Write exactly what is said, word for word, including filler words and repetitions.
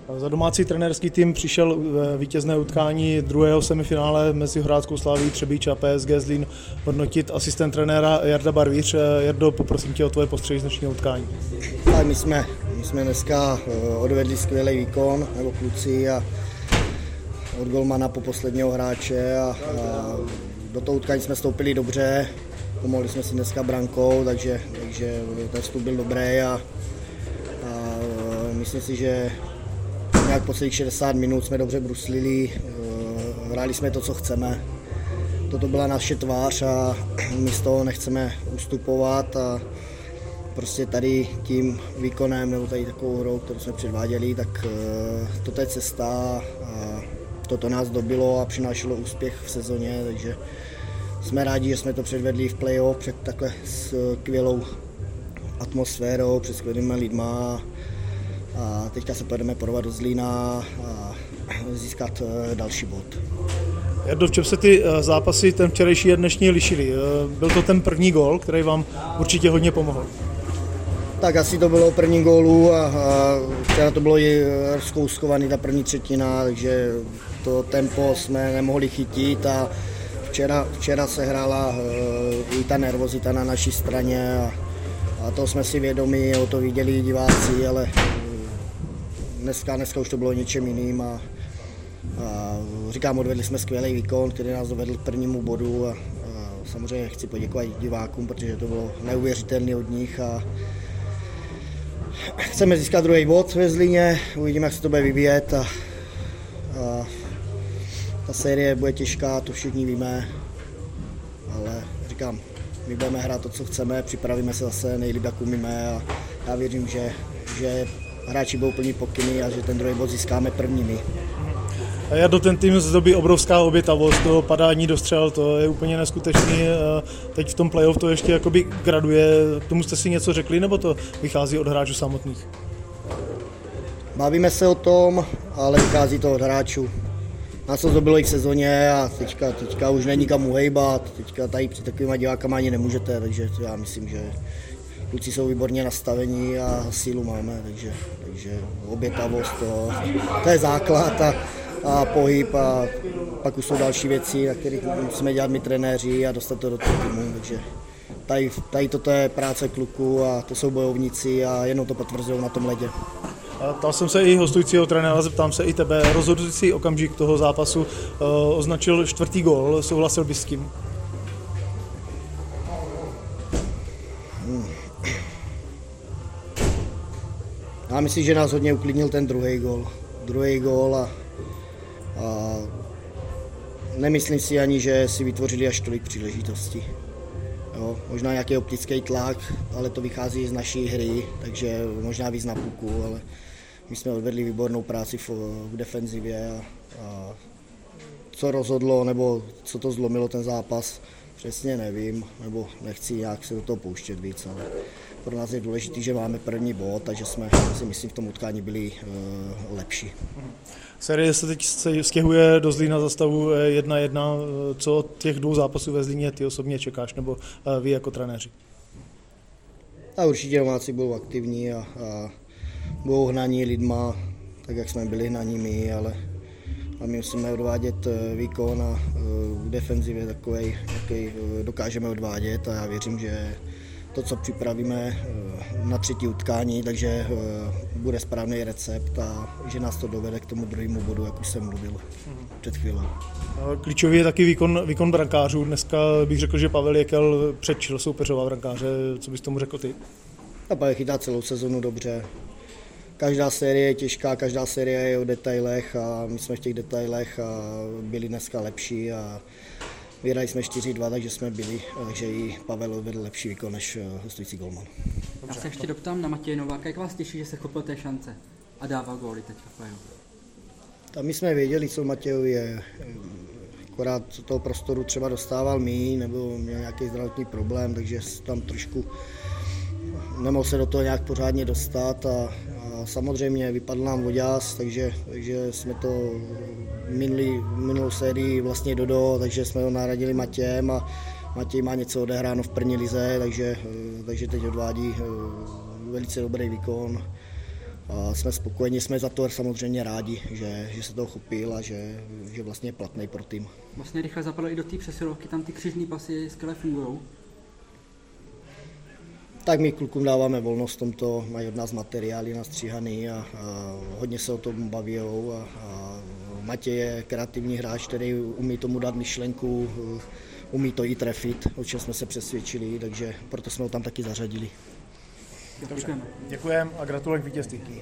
Za domácí trenérský tým přišel vítězné utkání druhého semifinále mezi Horáckou Slavií Třebíč a P S G Zlín hodnotit asistent trenéra Jarda Barvíř. Jardo, poprosím tě o tvoje postřehy z dnešního utkání. Tak my jsme, my jsme dneska odvedli skvělý výkon, nebo kluci, a od golmana po posledního hráče a, a do toho utkání jsme vstoupili dobře, pomohli jsme si dneska brankou, takže, takže ten vstup byl dobrý a, a myslím si, že nějak po celých šedesát minut jsme dobře bruslili, hráli jsme to, co chceme. Toto byla naše tvář a my z toho nechceme ustupovat a prostě tady tím výkonem nebo tady takovou hrou, kterou jsme předváděli, tak toto je cesta a toto nás dobilo a přinášelo úspěch v sezóně, takže jsme rádi, že jsme to předvedli v play-off před takhle skvělou atmosférou, před skvělými lidma. A teďka se pojedeme porovat do Zlína a získat další bod. Jardo, v čem se ty zápasy, ten včerejší a dnešní, lišily? Byl to ten první gól, který vám určitě hodně pomohl? Tak asi to bylo první gólu a, a včera to bylo i rozkouskovaný ta první třetina, takže to tempo jsme nemohli chytit a včera, včera se hrála uh, i ta nervozita na naší straně a, a to jsme si vědomi, o to viděli diváci, ale Dneska, dneska už to bylo něčem jiným a, a říkám, odvedli jsme skvělý výkon, který nás dovedl k prvnímu bodu a, a samozřejmě chci poděkovat divákům, protože to bylo neuvěřitelné od nich a chceme získat druhý bod ve Zlíně, uvidíme, jak se to bude vyvíjet a, a ta série bude těžká, to všichni víme, ale říkám, my budeme hrát to, co chceme, připravíme se zase nejlíp, jak umíme a já věřím, že, že hráči budou plní pokyny a že ten druhý bod získáme prvními. A Jardo, ten tým zdobí obrovská obětavost, to padání do střel, to je úplně neskutečný. Teď v tom playoff to ještě jakoby graduje, k tomu jste si něco řekli, nebo to vychází od hráčů samotných? Bavíme se o tom, ale vychází to od hráčů. Nás to zdobilo i v sezóně a teďka, teďka už není kam uhejbat, teďka tady při takovýma divákama ani nemůžete, takže já myslím, že kluci jsou výborně nastavení a sílu máme, takže, takže obětavost, to, to je základ a, a pohyb a pak už jsou další věci, na kterých musíme dělat my trenéři a dostat to do toho týmu, takže tady, tady toto je práce kluků a to jsou bojovníci a jenom to potvrzují na tom ledě. Ptal jsem se i hostujícího trenéra, zeptám se i tebe. Rozhodující okamžik toho zápasu eh, označil čtvrtý gól, souhlasil bys s tím? Hmm. Já myslím, že nás hodně uklidnil ten druhý gól. Druhý gól a, a nemyslím si ani, že si vytvořili až tolik příležitostí. Jo, možná nějaký optický tlak, ale to vychází z naší hry, takže možná víc na puku, ale my jsme odvedli výbornou práci v, v defenzivě a, a co rozhodlo, nebo co to zlomilo ten zápas, přesně nevím, nebo nechci nějak se do toho pouštět víc, ale pro nás je důležité, že máme první bod, takže jsme si myslím v tom utkání byli uh, lepší. Série se teď stěhuje do Zlína za stavu jedna jedna. Co od těch dvou zápasů ve Zlíně ty osobně čekáš, nebo vy jako trenéři? A určitě domácí budou aktivní a, a budou hnaní lidma, tak jak jsme byli hnaní my, ale a my musíme odvádět výkon a v defenzivě takovej, jaký dokážeme odvádět a já věřím, že to, co připravíme na třetí utkání, takže bude správný recept a že nás to dovede k tomu druhému bodu, jak už jsem mluvil před chvílí. Klíčový je taky výkon, výkon brankářů. Dneska bych řekl, že Pavel Jekel předčil soupeřová brankáře. Co bys tomu řekl ty? A Pavel chytá celou sezonu dobře. Každá série je těžká, každá série je o detailech a my jsme v těch detailech a byli dneska lepší a vyhrali jsme čtyři dva, takže jsme byli, takže i Pavel odvedl lepší výkon než hostující golman. Já se ještě doptám na Matěje Nováka, jak vás těší, že se chopil té šance a dával góly teďka v playoff? A my jsme věděli, co Matějovi je, akorát toho prostoru třeba dostával míň, nebo měl nějaký zdravotní problém, takže tam trošku nemohl se do toho nějak pořádně dostat a, a samozřejmě vypadl nám voďas, takže, takže jsme to minulý, minulou sérii vlastně dodo, takže jsme ho nahradili Matějem a Matěj má něco odehráno v první lize, takže, takže teď odvádí velice dobrý výkon A jsme spokojeni, jsme za to samozřejmě rádi, že, že se toho chopil a že, že vlastně je platný pro tým. Vlastně rychle zapadl i do té přesilovky, tam ty křižní pasy skvěle fungují. Tak my klukům dáváme volnost v tomto, mají od nás materiály nastříhaný a, a hodně se o tom baví a, a Matěj je kreativní hráč, který umí tomu dát myšlenku, umí to i trefit, o čem jsme se přesvědčili, takže proto jsme ho tam taky zařadili. Děkujeme. Děkujeme a gratulujeme k vítězství.